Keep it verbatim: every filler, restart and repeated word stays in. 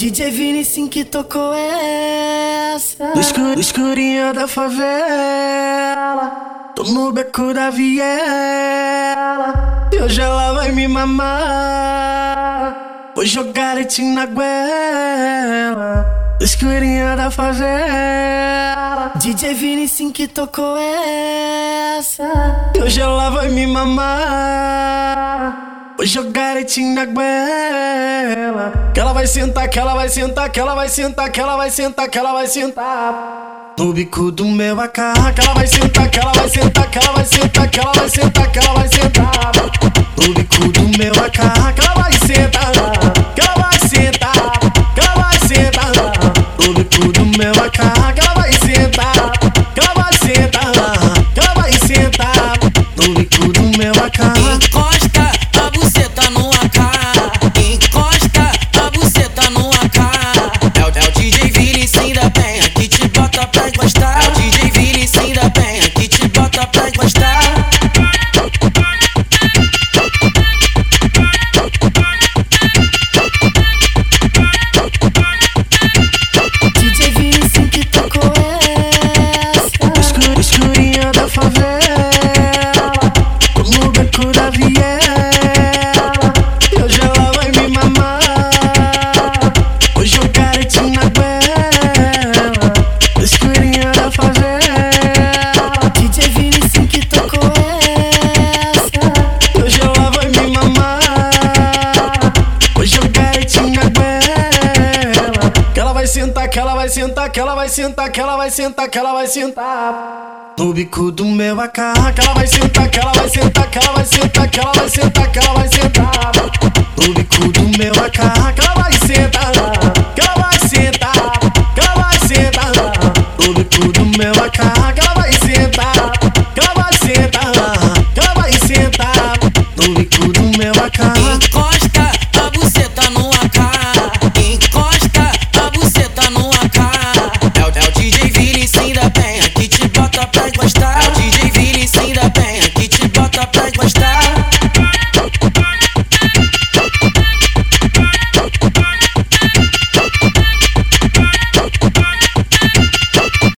D J Vinicius que tocou essa. No escuro, escurinho da favela, tô no beco da viela, e hoje ela vai me mamar. Vou jogar leitinho na goela. No escurinho da favela, D J Vinicius que tocou essa. E hoje ela vai me mamar. Vou jogar leitinho na goela. Que ela vai sentar, que ela vai sentar, que ela vai sentar, que ela vai sentar, que ela vai sentar no bico do meu A K. Que ela vai sentar, que ela vai sentar, que ela vai sentar, que ela vai sentar, que ela vai sentar no bico do meu A K. Que ela vai sentar, que ela vai sentar, que ela vai sentar no bico do meu A K. Que ela vai sentar, que ela vai sentar, que ela vai sentar no bico do meu A K. Encosta a buceta no A K, encosta a buceta no A K. É o, é o D J Vinicius da Penha que te bota pra encostar. É o D J Vinicius da Penha que te bota pra encostar. D J Vinicius que tocou essa. Escuro, escurinho da favela, no beco da viela, e hoje ela vai me mamar. Vou jogar leitinho na goela. No escurinho da favela, D J Vinicius que tocou essa. E hoje ela vai me mamar. Vou jogar leitinho na goela. Que ela vai sentar, que ela vai sentar, que ela vai sentar, que ela vai sentar, que ela vai sentar no bico do meu A K. Que ela vai sentar, que ela vai sentar, que ela vai sentar, que ela vai sentar, que ela vai sentar